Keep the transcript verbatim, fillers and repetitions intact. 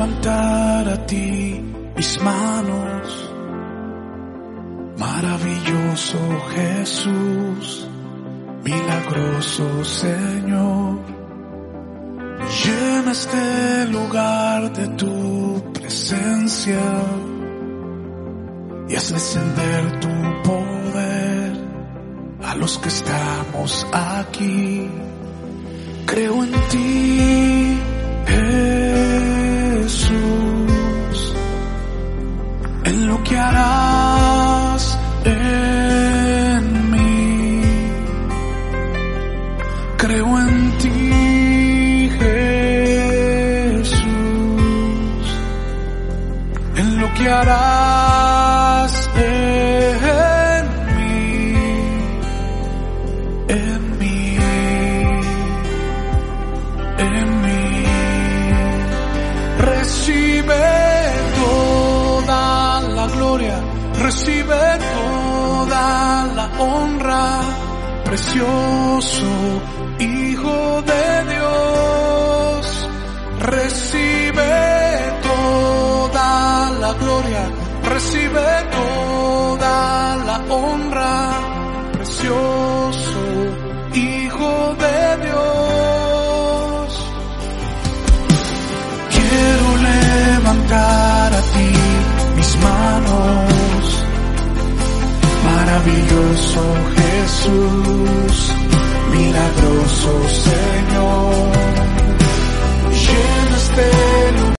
levantar a ti mis manos. Maravilloso Jesús, milagroso Señor, llena este lugar de tu presencia y haz descender tu poder a los que estamos aquí. Creo en ti, Jesús, en lo que harás en mí. Creo en ti, Jesús, en lo que harás en mí, en mí, en mí. Recibe toda la gloria, recibe toda la honra, precioso Hijo de Dios. Recibe toda la gloria, recibe toda la honra, precioso Hijo de Dios. Quiero levantar a ti mis manos. Maravilloso Jesús, milagroso Señor, llena este lugar.